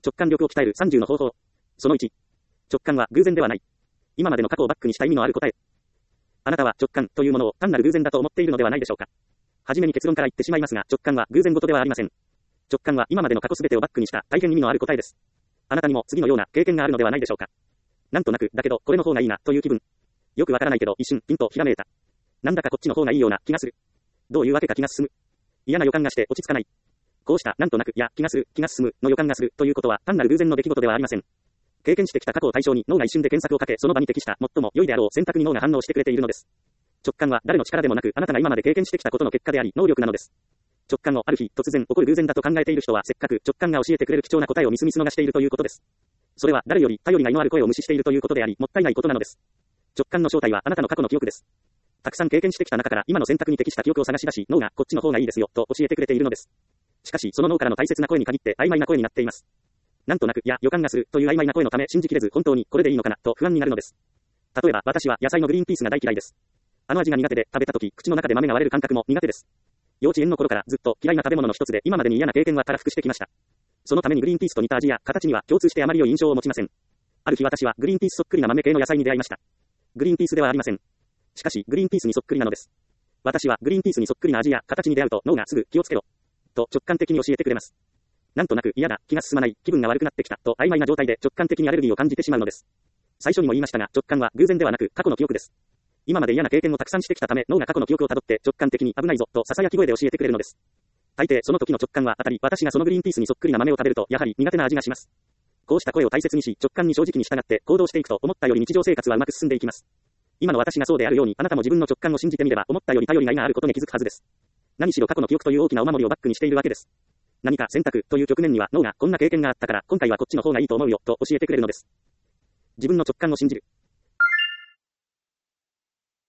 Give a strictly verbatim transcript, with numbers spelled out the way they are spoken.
直感力を鍛えるさんじゅうの方法。そのいち。直感は偶然ではない。今までの過去をバックにした意味のある答え。あなたは直感というものを単なる偶然だと思っているのではないでしょうか。はじめに結論から言ってしまいますが、直感は偶然事ではありません。直感は今までの過去すべてをバックにした大変意味のある答えです。あなたにも次のような経験があるのではないでしょうか。なんとなく、だけど、これの方がいいな、という気分。よくわからないけど、一瞬、ピンとひらめいた。なんだかこっちの方がいいような気がする。どういうわけか気が進む。嫌な予感がして落ち着かない。こうした、なんとなく、や、気がする、気が進む、の予感がする、ということは、単なる偶然の出来事ではありません。経験してきた過去を対象に、脳が一瞬で検索をかけ、その場に適した、最も良いであろう選択に脳が反応してくれているのです。直感は誰の力でもなく、あなたが今まで経験してきたことの結果であり、能力なのです。直感をある日、突然起こる偶然だと考えている人は、せっかく直感が教えてくれる貴重な答えをみすみす逃しているということです。それは誰より頼りがいのある声を無視しているということであり、もったいないことなのです。直感の正体はあなたの過去の記憶です。たくさん経験してきた中から今の選択に適した記憶を探し出し、脳がこっちの方がいいですよと教えてくれているのです。しかし、その脳からの大切な声に限って曖昧な声になっています。なんとなく、や、予感がするという曖昧な声のため信じきれず本当にこれでいいのかなと不安になるのです。例えば、私は野菜のグリーンピースが大嫌いです。あの味が苦手で、食べた時、口の中で豆が割れる感覚も苦手です。幼稚園の頃からずっと嫌いな食べ物の一つで、今までに嫌な経験はたらふくしてきました。そのためにグリーンピースと似た味や形には共通してあまり良い印象を持ちません。ある日私はグリーンピースそっくりな豆系の野菜に出会いました。グリーンピースではありません。しかし、グリーンピースにそっくりなのです。私はグリーンピースにそっくりな味や形に出会うと脳がすぐ気をつけろと直感的に教えてくれます。なんとなく嫌だ、気が進まない、気分が悪くなってきたと曖昧な状態で直感的にアレルギーを感じてしまうのです。最初にも言いましたが、直感は偶然ではなく過去の記憶です。今まで嫌な経験をたくさんしてきたため、脳が過去の記憶をたどって直感的に危ないぞと囁き声で教えてくれるのです。大抵その時の直感は当たり、私がそのグリーンピースにそっくりな豆を食べるとやはり苦手な味がします。こうした声を大切にし、直感に正直に従って行動していくと思ったより日常生活はうまく進んでいきます。今の私がそうであるように、あなたも自分の直感を信じてみれば思ったより頼りがいがあることに気づくはずです。何しろ過去の記憶という大きなお守りをバックにしているわけです。何か選択という局面には脳がこんな経験があったから今回はこっちの方がいいと思うよと教えてくれるのです。自分の直感を信じる。